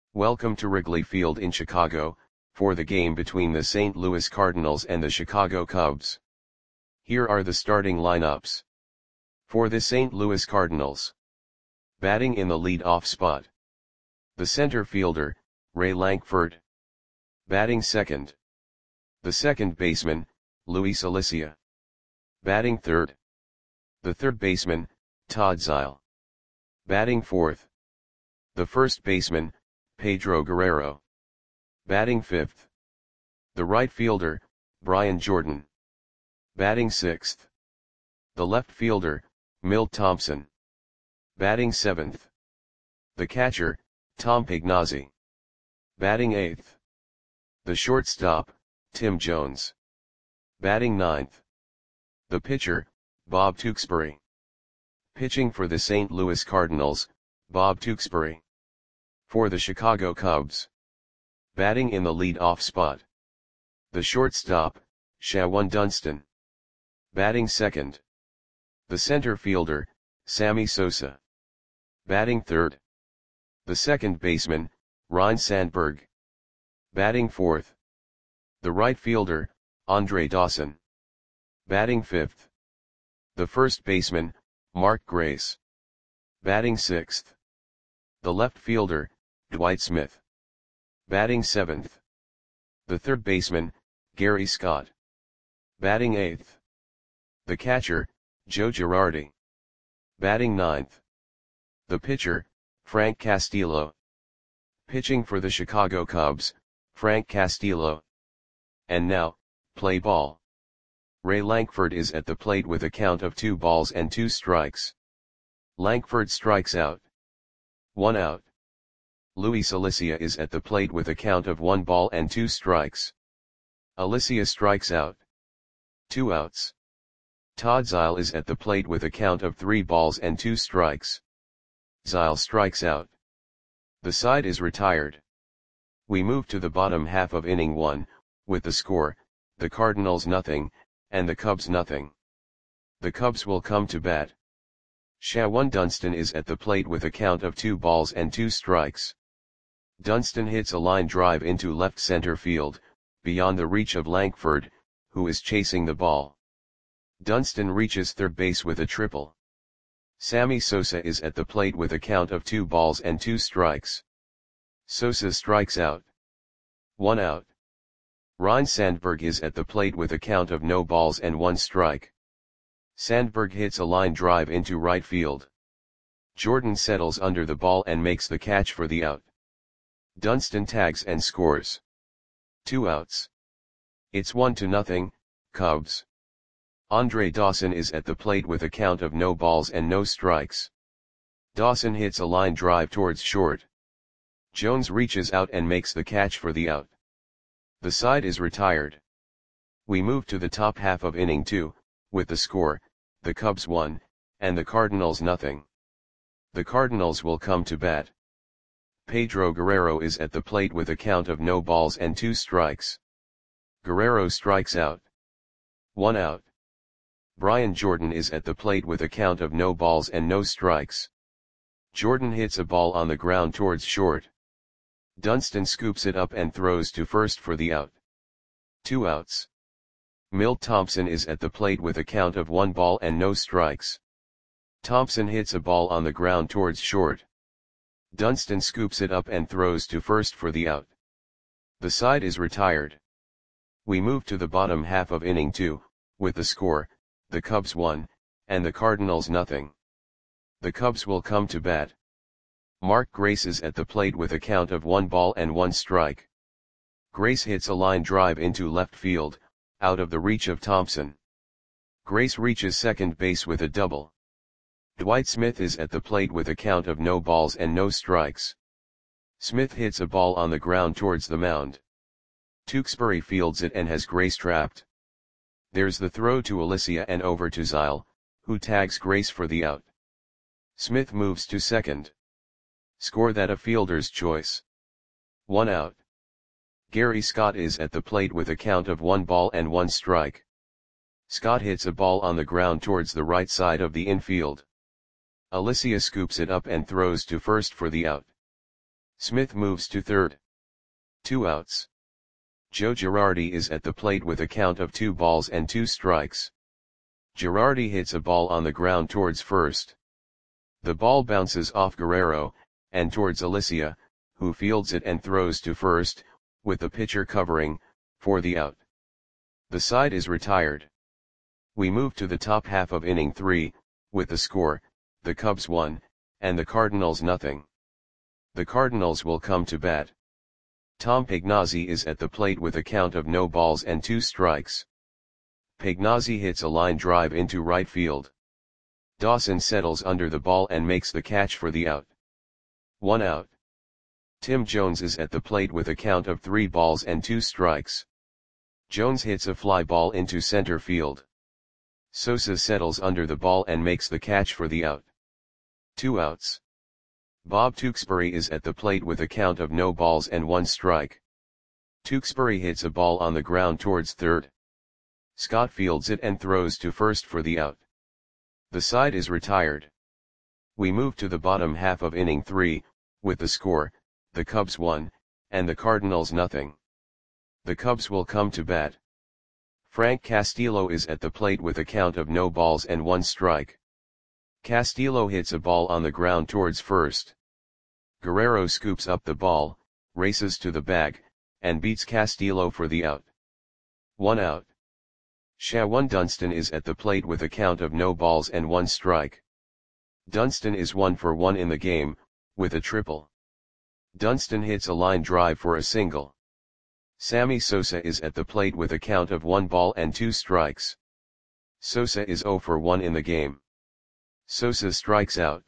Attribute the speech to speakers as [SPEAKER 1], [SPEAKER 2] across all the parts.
[SPEAKER 1] Welcome to Wrigley Field in Chicago, for the game between the St. Louis Cardinals and the Chicago Cubs. Here are the starting lineups. For the St. Louis Cardinals. Batting in the lead-off spot. The center fielder, Ray Lankford. Batting second. The second baseman, Luis Alicea. Batting third. The third baseman, Todd Zeile. Batting fourth. The first baseman, Pedro Guerrero. Batting fifth. The right fielder, Brian Jordan. Batting sixth. The left fielder, Milt Thompson. Batting seventh. The catcher, Tom Pagnozzi. Batting eighth. The shortstop, Tim Jones. Batting ninth. The pitcher, Bob Tewksbury. Pitching for the St. Louis Cardinals, Bob Tewksbury. For the Chicago Cubs. Batting in the lead-off spot. The shortstop, Shawon Dunston. Batting second. The center fielder, Sammy Sosa. Batting third. The second baseman, Ryne Sandberg. Batting fourth. The right fielder, Andre Dawson. Batting fifth. The first baseman, Mark Grace. Batting sixth. The left fielder, Dwight Smith. Batting seventh. The third baseman, Gary Scott. Batting eighth. The catcher, Joe Girardi. Batting ninth. The pitcher, Frank Castillo. Pitching for the Chicago Cubs, Frank Castillo. And now, play ball. Ray Lankford is at the plate with a count of 2 balls and 2 strikes. Lankford strikes out. 1 out. Luis Alicea is at the plate with a count of 1 ball and 2 strikes. Alicea strikes out. 2 outs. Todd Zeile is at the plate with a count of 3 balls and 2 strikes. Zeile strikes out. The side is retired. We move to the bottom half of inning 1, with the score, the Cardinals nothing, and the Cubs nothing. The Cubs will come to bat. Shawon Dunston is at the plate with a count of 2 balls and 2 strikes. Dunston hits a line drive into left center field, beyond the reach of Lankford, who is chasing the ball. Dunston reaches third base with a triple. Sammy Sosa is at the plate with a count of 2 balls and 2 strikes. Sosa strikes out. 1 out. Ryne Sandberg is at the plate with a count of no balls and 1 strike. Sandberg hits a line drive into right field. Jordan settles under the ball and makes the catch for the out. Dunston tags and scores. 2 outs. It's 1-0, Cubs. Andre Dawson is at the plate with a count of no balls and no strikes. Dawson hits a line drive towards short. Jones reaches out and makes the catch for the out. The side is retired. We move to the top half of inning 2, with the score, the Cubs 1, and the Cardinals nothing. The Cardinals will come to bat. Pedro Guerrero is at the plate with a count of no balls and 2 strikes. Guerrero strikes out. 1 out. Brian Jordan is at the plate with a count of no balls and no strikes. Jordan hits a ball on the ground towards short. Dunston scoops it up and throws to first for the out. 2 outs. Milt Thompson is at the plate with a count of 1 ball and no strikes. Thompson hits a ball on the ground towards short. Dunston scoops it up and throws to first for the out. The side is retired. We move to the bottom half of inning 2, with the score, the Cubs 1, and the Cardinals nothing. The Cubs will come to bat. Mark Grace is at the plate with a count of 1 ball and 1 strike. Grace hits a line drive into left field, out of the reach of Thompson. Grace reaches second base with a double. Dwight Smith is at the plate with a count of no balls and no strikes. Smith hits a ball on the ground towards the mound. Tewksbury fields it and has Grace trapped. There's the throw to Alicea and over to Zeile, who tags Grace for the out. Smith moves to second. Score that a fielder's choice. 1 out. Gary Scott is at the plate with a count of 1 ball and 1 strike. Scott hits a ball on the ground towards the right side of the infield. Alicea scoops it up and throws to first for the out. Smith moves to third. 2 outs. Joe Girardi is at the plate with a count of 2 balls and 2 strikes. Girardi hits a ball on the ground towards first. The ball bounces off Guerrero, and towards Alicia, who fields it and throws to first, with the pitcher covering, for the out. The side is retired. We move to the top half of inning 3, with the score, the Cubs 1, and the Cardinals nothing. The Cardinals will come to bat. Tom Pagnozzi is at the plate with a count of no balls and 2 strikes. Pagnozzi hits a line drive into right field. Dawson settles under the ball and makes the catch for the out. 1 out. Tim Jones is at the plate with a count of 3 balls and 2 strikes. Jones hits a fly ball into center field. Sosa settles under the ball and makes the catch for the out. 2 outs. Bob Tewksbury is at the plate with a count of no balls and 1 strike. Tewksbury hits a ball on the ground towards third. Scott fields it and throws to first for the out. The side is retired. We move to the bottom half of inning 3, with the score, the Cubs 1, and the Cardinals nothing. The Cubs will come to bat. Frank Castillo is at the plate with a count of no balls and 1 strike. Castillo hits a ball on the ground towards first. Guerrero scoops up the ball, races to the bag, and beats Castillo for the out. 1 out. Shawan Dunston is at the plate with a count of no balls and 1 strike. Dunston is 1 for 1 in the game, with a triple. Dunston hits a line drive for a single. Sammy Sosa is at the plate with a count of 1 ball and 2 strikes. Sosa is 0 for 1 in the game. Sosa strikes out.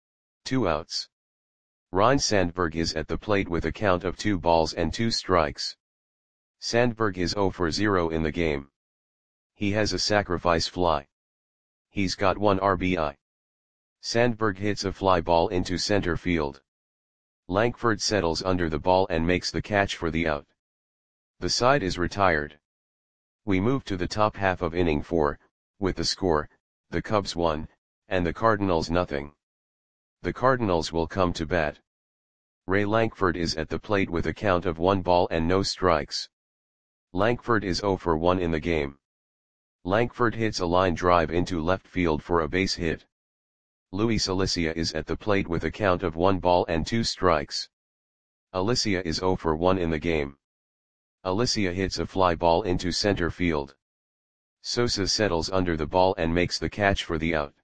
[SPEAKER 1] 2 outs. Ryne Sandberg is at the plate with a count of 2 balls and 2 strikes. Sandberg is 0 for 0 in the game. He has a sacrifice fly. He's got 1 RBI. Sandberg hits a fly ball into center field. Lankford settles under the ball and makes the catch for the out. The side is retired. We move to the top half of inning 4, with the score, the Cubs 1, and the Cardinals nothing. The Cardinals will come to bat. Ray Lankford is at the plate with a count of 1 ball and no strikes. Lankford is 0 for 1 in the game. Lankford hits a line drive into left field for a base hit. Luis Alicia is at the plate with a count of 1 ball and 2 strikes. Alicia is 0 for 1 in the game. Alicia hits a fly ball into center field. Sosa settles under the ball and makes the catch for the out.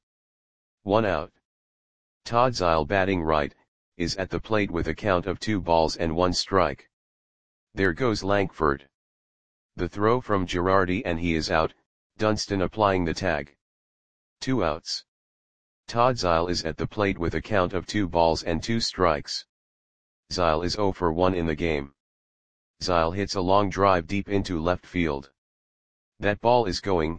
[SPEAKER 1] 1 out. Todd Zeile, batting right, is at the plate with a count of 2 balls and 1 strike. There goes Lankford. The throw from Girardi and he is out, Dunston applying the tag. 2 outs. Todd Zeile is at the plate with a count of 2 balls and 2 strikes. Zeile is 0 for 1 in the game. Zeile hits a long drive deep into left field. That ball is gone.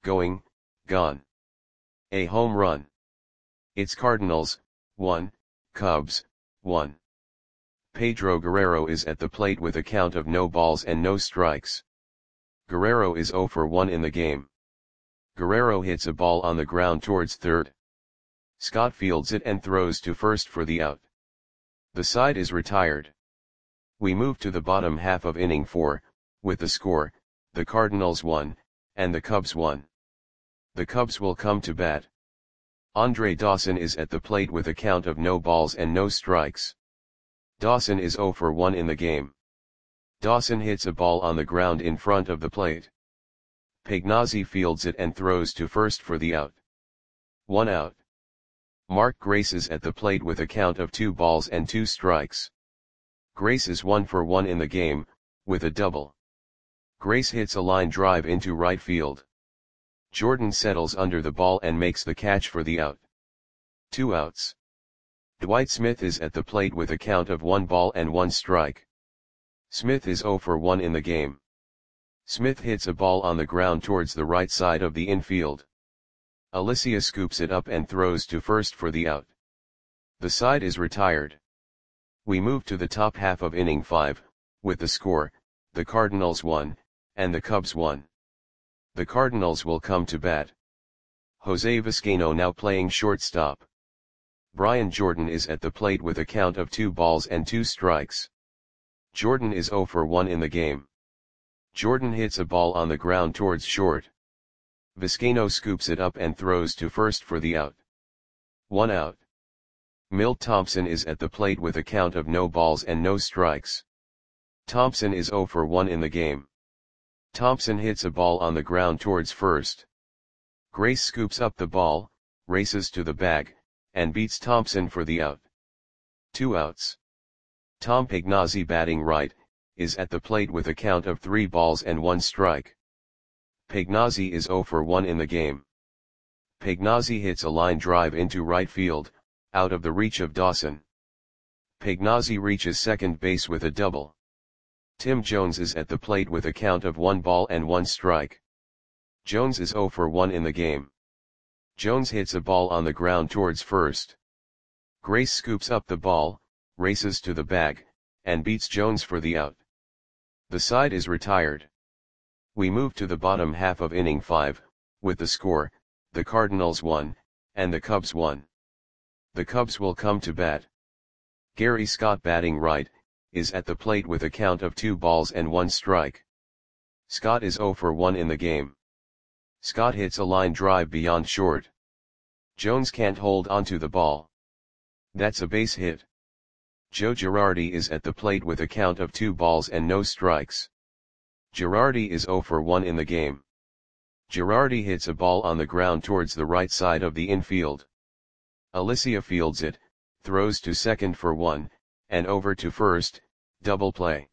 [SPEAKER 1] A home run. It's Cardinals, 1, Cubs, 1. Pedro Guerrero is at the plate with a count of no balls and no strikes. Guerrero is 0 for 1 in the game. Guerrero hits a ball on the ground towards third. Scott fields it and throws to first for the out. The side is retired. We move to the bottom half of inning 4, with the score, the Cardinals 1, and the Cubs 1. The Cubs will come to bat. Andre Dawson is at the plate with a count of no balls and no strikes. Dawson is 0 for 1 in the game. Dawson hits a ball on the ground in front of the plate. Pagnozzi fields it and throws to first for the out. 1 out. Mark Grace is at the plate with a count of 2 balls and 2 strikes. Grace is 1 for 1 in the game, with a double. Grace hits a line drive into right field. Jordan settles under the ball and makes the catch for the out. 2 outs. Dwight Smith is at the plate with a count of 1 ball and 1 strike. Smith is 0 for 1 in the game. Smith hits a ball on the ground towards the right side of the infield. Alicia scoops it up and throws to first for the out. The side is retired. We move to the top half of inning 5, with the score, the Cardinals 1, and the Cubs 1. The Cardinals will come to bat. Jose Vizcaino now playing shortstop. Brian Jordan is at the plate with a count of 2 balls and 2 strikes. Jordan is 0 for 1 in the game. Jordan hits a ball on the ground towards short. Vizcaino scoops it up and throws to first for the out. 1 out. Milt Thompson is at the plate with a count of no balls and no strikes. Thompson is 0 for 1 in the game. Thompson hits a ball on the ground towards first. Grace scoops up the ball, races to the bag, and beats Thompson for the out. 2 outs. Tom Pagnozzi, batting right, is at the plate with a count of 3 balls and 1 strike. Pagnozzi is 0 for 1 in the game. Pagnozzi hits a line drive into right field, out of the reach of Dawson. Pagnozzi reaches second base with a double. Tim Jones is at the plate with a count of 1 ball and 1 strike. Jones is 0 for 1 in the game. Jones hits a ball on the ground towards first. Grace scoops up the ball, races to the bag, and beats Jones for the out. The side is retired. We move to the bottom half of inning 5, with the score, the Cardinals 1, and the Cubs 1. The Cubs will come to bat. Gary Scott, batting right, is at the plate with a count of 2 balls and 1 strike. Scott is 0 for 1 in the game. Scott hits a line drive beyond short. Jones can't hold onto the ball. That's a base hit. Joe Girardi is at the plate with a count of 2 balls and no strikes. Girardi is 0 for 1 in the game. Girardi hits a ball on the ground towards the right side of the infield. Alicia fields it, throws to second for 1, and over to first, double play.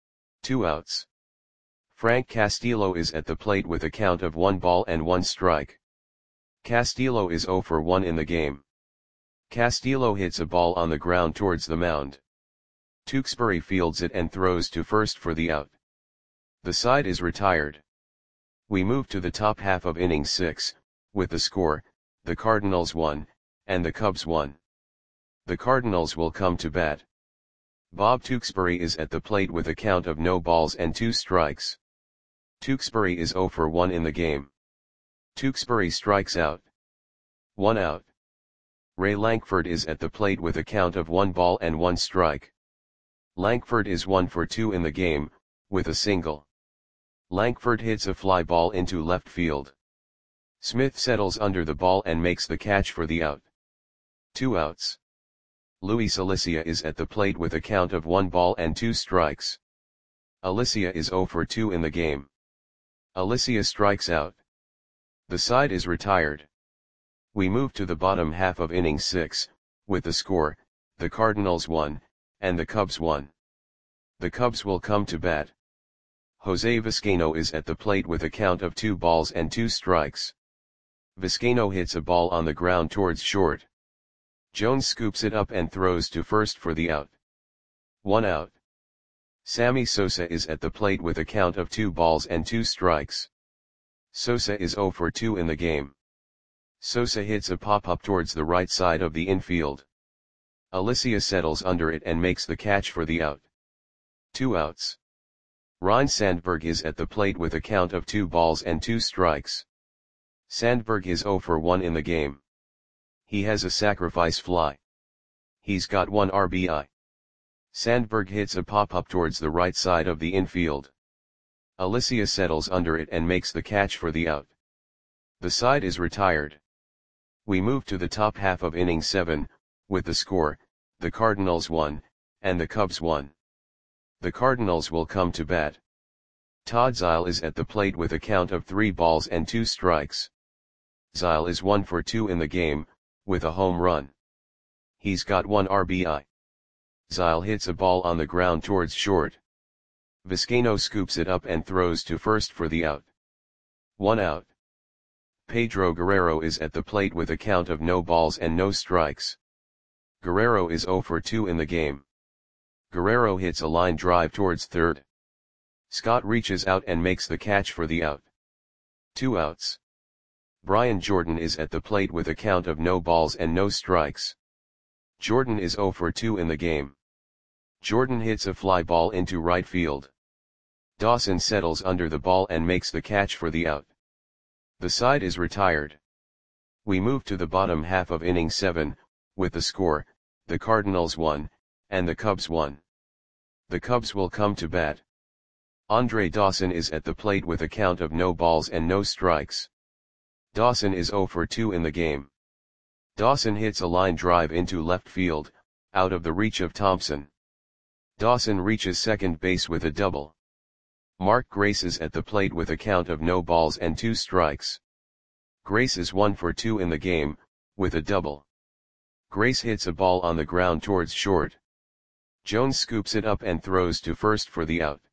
[SPEAKER 1] 2 outs. Frank Castillo is at the plate with a count of 1 ball and 1 strike. Castillo is 0 for 1 in the game. Castillo hits a ball on the ground towards the mound. Tewksbury fields it and throws to first for the out. The side is retired. We move to the top half of inning 6, with the score, the Cardinals 1, and the Cubs 1. The Cardinals will come to bat. Bob Tewksbury is at the plate with a count of no balls and 2 strikes. Tewksbury is 0 for 1 in the game. Tewksbury strikes out. 1 out. Ray Lankford is at the plate with a count of 1 ball and 1 strike. Lankford is 1 for 2 in the game, with a single. Lankford hits a fly ball into left field. Smith settles under the ball and makes the catch for the out. 2 outs. Luis Alicia is at the plate with a count of 1 ball and 2 strikes. Alicia is 0 for 2 in the game. Alicia strikes out. The side is retired. We move to the bottom half of inning 6, with the score, the Cardinals 1, and the Cubs 1. The Cubs will come to bat. Jose Vizcaino is at the plate with a count of 2 balls and 2 strikes. Vizcaino hits a ball on the ground towards short. Jones scoops it up and throws to first for the out. 1 out. Sammy Sosa is at the plate with a count of 2 balls and 2 strikes. Sosa is 0 for 2 in the game. Sosa hits a pop-up towards the right side of the infield. Alicia settles under it and makes the catch for the out. 2 outs. Ryne Sandberg is at the plate with a count of 2 balls and 2 strikes. Sandberg is 0 for 1 in the game. He has a sacrifice fly. He's got 1 RBI. Sandberg hits a pop-up towards the right side of the infield. Alicia settles under it and makes the catch for the out. The side is retired. We move to the top half of inning 7, with the score, the Cardinals 1, and the Cubs 1. The Cardinals will come to bat. Todd Zeile is at the plate with a count of 3 balls and 2 strikes. Zeile is 1 for 2 in the game, with a home run. He's got 1 RBI. Zeile hits a ball on the ground towards short. Vizcaino scoops it up and throws to first for the out. 1 out. Pedro Guerrero is at the plate with a count of no balls and no strikes. Guerrero is 0 for 2 in the game. Guerrero hits a line drive towards third. Scott reaches out and makes the catch for the out. 2 outs. Brian Jordan is at the plate with a count of no balls and no strikes. Jordan is 0 for 2 in the game. Jordan hits a fly ball into right field. Dawson settles under the ball and makes the catch for the out. The side is retired. We move to the bottom half of inning 7, with the score, the Cardinals won, and the Cubs won. The Cubs will come to bat. Andre Dawson is at the plate with a count of no balls and no strikes. Dawson is 0 for 2 in the game. Dawson hits a line drive into left field, out of the reach of Thompson. Dawson reaches second base with a double. Mark Grace is at the plate with a count of no balls and 2 strikes. Grace is 1 for 2 in the game, with a double. Grace hits a ball on the ground towards short. Jones scoops it up and throws to first for the out.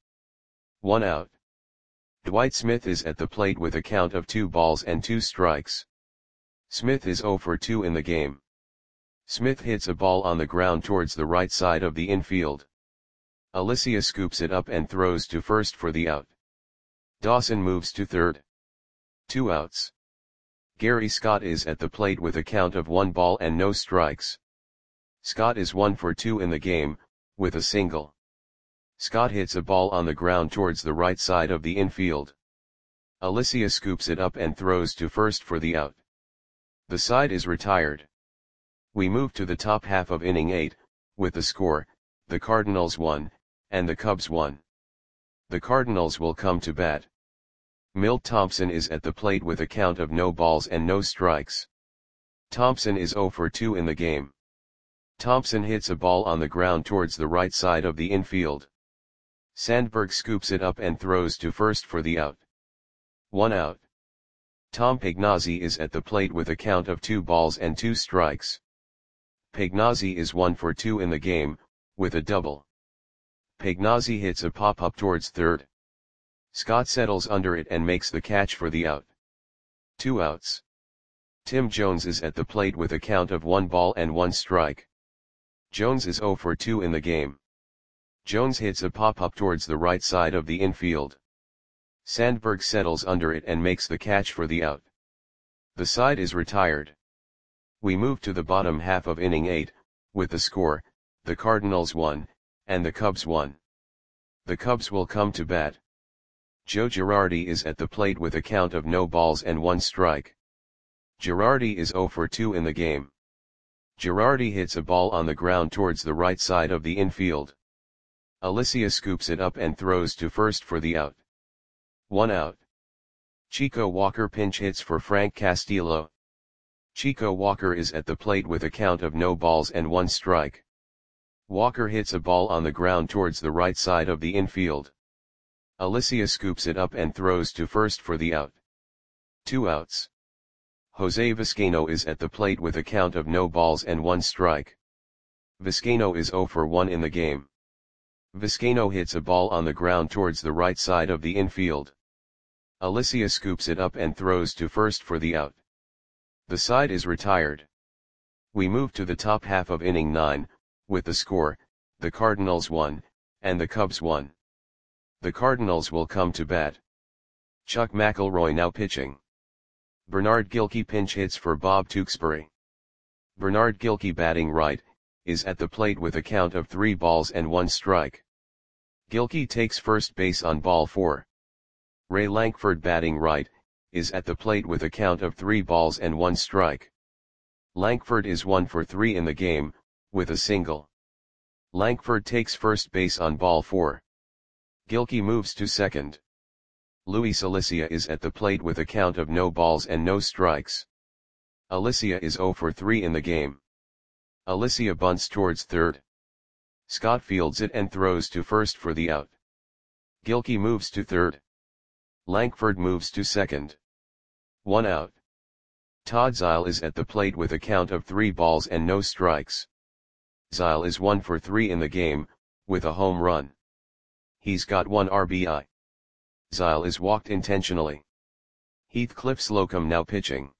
[SPEAKER 1] 1 out. Dwight Smith is at the plate with a count of 2 balls and 2 strikes. Smith is 0 for 2 in the game. Smith hits a ball on the ground towards the right side of the infield. Alicia scoops it up and throws to first for the out. Dawson moves to third. 2 outs. Gary Scott is at the plate with a count of 1 ball and no strikes. Scott is 1 for 2 in the game, with a single. Scott hits a ball on the ground towards the right side of the infield. Alicia scoops it up and throws to first for the out. The side is retired. We move to the top half of inning 8, with the score, the Cardinals won, and the Cubs won. The Cardinals will come to bat. Milt Thompson is at the plate with a count of no balls and no strikes. Thompson is 0 for 2 in the game. Thompson hits a ball on the ground towards the right side of the infield. Sandberg scoops it up and throws to first for the out. 1 out. Tom Pagnozzi is at the plate with a count of 2 balls and 2 strikes. Pagnozzi is 1 for 2 in the game, with a double. Pagnozzi hits a pop-up towards third. Scott settles under it and makes the catch for the out. 2 outs. Tim Jones is at the plate with a count of 1 ball and 1 strike. Jones is 0 for 2 in the game. Jones hits a pop-up towards the right side of the infield. Sandberg settles under it and makes the catch for the out. The side is retired. We move to the bottom half of inning 8, with the score, the Cardinals won, and the Cubs won. The Cubs will come to bat. Joe Girardi is at the plate with a count of no balls and 1 strike. Girardi is 0 for 2 in the game. Girardi hits a ball on the ground towards the right side of the infield. Alicia scoops it up and throws to first for the out. 1 out. Chico Walker pinch hits for Frank Castillo. Chico Walker is at the plate with a count of no balls and 1 strike. Walker hits a ball on the ground towards the right side of the infield. Alicia scoops it up and throws to first for the out. 2 outs. Jose Vizcaino is at the plate with a count of no balls and 1 strike. Vizcaino is 0 for 1 in the game. Vizcaino hits a ball on the ground towards the right side of the infield. Alicia scoops it up and throws to first for the out. The side is retired. We move to the top half of inning 9, with the score, the Cardinals won, and the Cubs won. The Cardinals will come to bat. Chuck McElroy now pitching. Bernard Gilkey pinch hits for Bob Tewksbury. Bernard Gilkey batting right, is at the plate with a count of 3 balls and 1 strike. Gilkey takes first base on ball 4. Ray Lankford batting right, is at the plate with a count of 3 balls and 1 strike. Lankford is 1 for 3 in the game, with a single. Lankford takes first base on ball 4. Gilkey moves to second. Luis Alicia is at the plate with a count of no balls and no strikes. Alicia is 0 for 3 in the game. Alicia bunts towards third. Scott fields it and throws to first for the out. Gilkey moves to third. Lankford moves to second. 1 out. Todd Zeile is at the plate with a count of 3 balls and no strikes. Zeile is 1 for 3 in the game, with a home run. He's got 1 RBI. Zeile is walked intentionally. Heathcliff Slocum now pitching.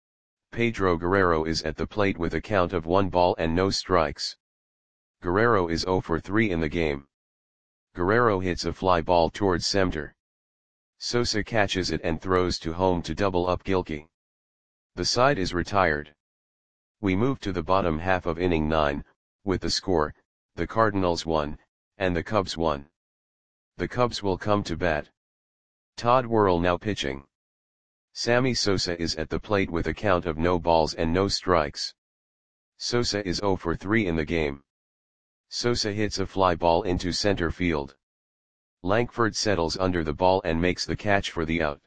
[SPEAKER 1] Pedro Guerrero is at the plate with a count of 1 ball and no strikes. Guerrero is 0 for 3 in the game. Guerrero hits a fly ball towards center. Sosa catches it and throws to home to double up Gilkey. The side is retired. We move to the bottom half of inning 9, with the score, the Cardinals won, and the Cubs won. The Cubs will come to bat. Todd Worrell now pitching. Sammy Sosa is at the plate with a count of no balls and no strikes. Sosa is 0 for 3 in the game. Sosa hits a fly ball into center field. Lankford settles under the ball and makes the catch for the out.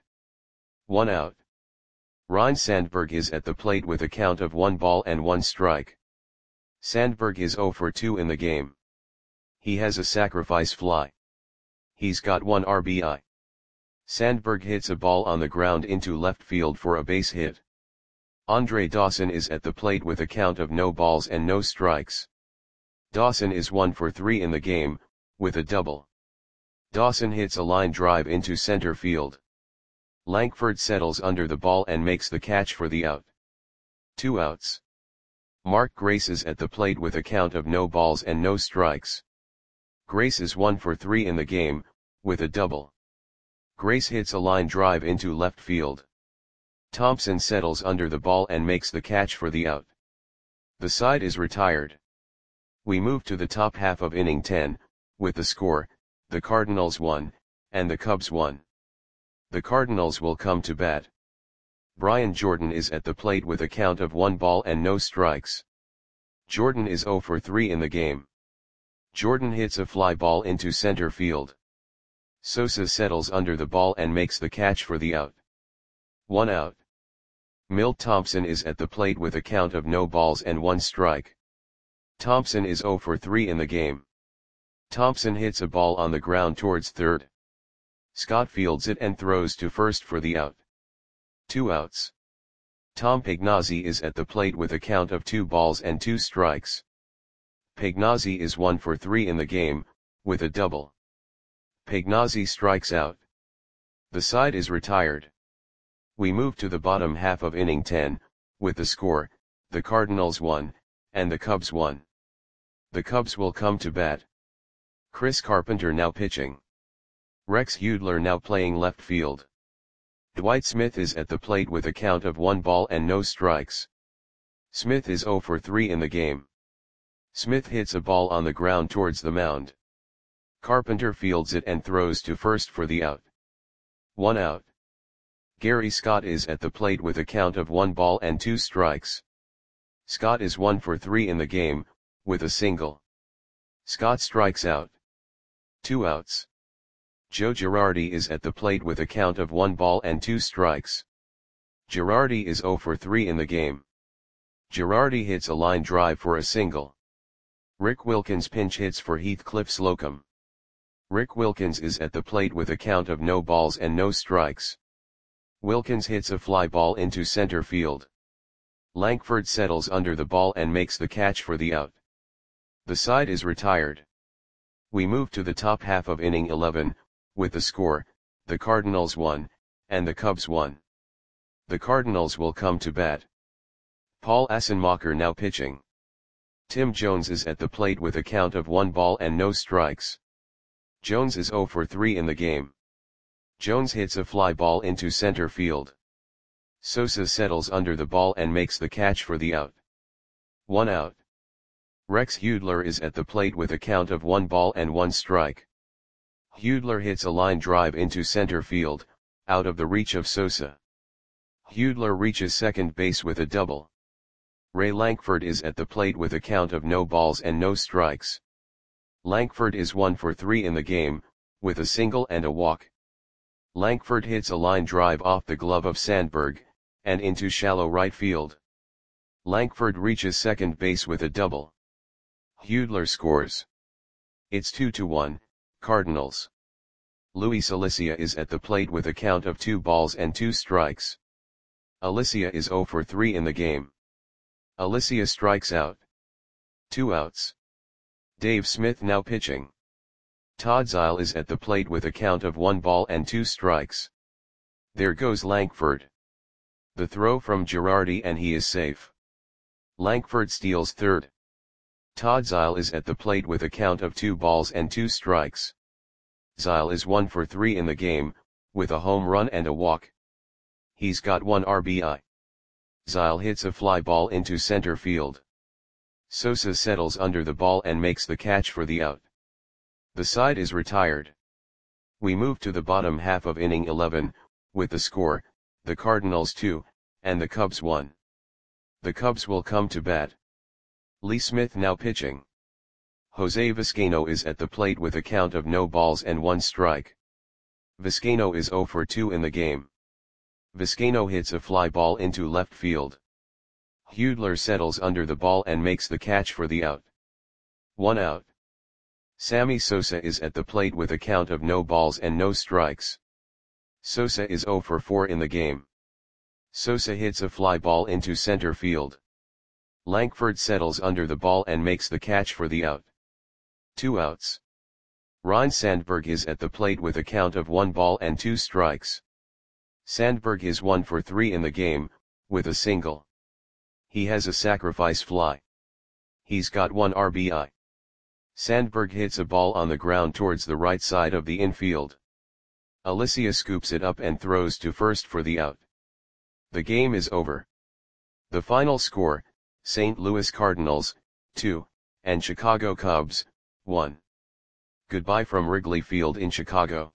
[SPEAKER 1] 1 out. Ryne Sandberg is at the plate with a count of 1 ball and 1 strike. Sandberg is 0 for 2 in the game. He has a sacrifice fly. He's got 1 RBI. Sandberg hits a ball on the ground into left field for a base hit. Andre Dawson is at the plate with a count of no balls and no strikes. Dawson is 1 for 3 in the game, with a double. Dawson hits a line drive into center field. Lankford settles under the ball and makes the catch for the out. 2 outs. Mark Grace is at the plate with a count of no balls and no strikes. Grace is 1 for 3 in the game, with a double. Grace hits a line drive into left field. Thompson settles under the ball and makes the catch for the out. The side is retired. We move to the top half of inning 10, with the score, the Cardinals 1, and the Cubs 1. The Cardinals will come to bat. Brian Jordan is at the plate with a count of 1 ball and no strikes. Jordan is 0 for 3 in the game. Jordan hits a fly ball into center field. Sosa settles under the ball and makes the catch for the out. 1 out. Milt Thompson is at the plate with a count of no balls and 1 strike. Thompson is 0 for 3 in the game. Thompson hits a ball on the ground towards third. Scott fields it and throws to first for the out. 2 outs. Tom Pagnozzi is at the plate with a count of 2 balls and 2 strikes. Pagnozzi is 1 for 3 in the game, with a double. Pagnozzi strikes out. The side is retired. We move to the bottom half of inning 10, with the score, the Cardinals 1, and the Cubs 1. The Cubs will come to bat. Chris Carpenter now pitching. Rex Hudler now playing left field. Dwight Smith is at the plate with a count of 1 ball and no strikes. Smith is 0 for 3 in the game. Smith hits a ball on the ground towards the mound. Carpenter fields it and throws to first for the out. 1 out. Gary Scott is at the plate with a count of 1 ball and 2 strikes. Scott is 1 for 3 in the game, with a single. Scott strikes out. 2 outs. Joe Girardi is at the plate with a count of 1 ball and 2 strikes. Girardi is 0 for 3 in the game. Girardi hits a line drive for a single. Rick Wilkins pinch hits for Heathcliff Slocum. Rick Wilkins is at the plate with a count of no balls and no strikes. Wilkins hits a fly ball into center field. Lankford settles under the ball and makes the catch for the out. The side is retired. We move to the top half of inning 11, with the score, the Cardinals 1, and the Cubs 1. The Cardinals will come to bat. Paul Assenmacher now pitching. Tim Jones is at the plate with a count of 1 ball and no strikes. Jones is 0 for 3 in the game. Jones hits a fly ball into center field. Sosa settles under the ball and makes the catch for the out. 1 out. Rex Hudler is at the plate with a count of 1 ball and 1 strike. Hudler hits a line drive into center field, out of the reach of Sosa. Hudler reaches second base with a double. Ray Lankford is at the plate with a count of no balls and no strikes. Lankford is 1 for 3 in the game, with a single and a walk. Lankford hits a line drive off the glove of Sandberg, and into shallow right field. Lankford reaches second base with a double. Hudler scores. It's 2-1, Cardinals. Luis Alicia is at the plate with a count of 2 balls and 2 strikes. Alicia is 0 for 3 in the game. Alicia strikes out. 2 outs. Dave Smith now pitching. Todd Zeile is at the plate with a count of 1 ball and 2 strikes. There goes Lankford. The throw from Girardi and he is safe. Lankford steals third. Todd Zeile is at the plate with a count of 2 balls and 2 strikes. Zeile is 1 for 3 in the game, with a home run and a walk. He's got 1 RBI. Zeile hits a fly ball into center field. Sosa settles under the ball and makes the catch for the out. The side is retired. We move to the bottom half of inning 11, with the score, the Cardinals 2, and the Cubs 1. The Cubs will come to bat. Lee Smith now pitching. Jose Vizcaino is at the plate with a count of no balls and 1 strike. Vizcaino is 0 for 2 in the game. Vizcaino hits a fly ball into left field. Hudler settles under the ball and makes the catch for the out. 1 out. Sammy Sosa is at the plate with a count of no balls and no strikes. Sosa is 0 for 4 in the game. Sosa hits a fly ball into center field. Lankford settles under the ball and makes the catch for the out. 2 outs. Ryne Sandberg is at the plate with a count of 1 ball and 2 strikes. Sandberg is 1 for 3 in the game, with a single. He has a sacrifice fly. He's got 1 RBI. Sandberg hits a ball on the ground towards the right side of the infield. Alicia scoops it up and throws to first for the out. The game is over. The final score, St. Louis Cardinals, 2, and Chicago Cubs, 1. Goodbye from Wrigley Field in Chicago.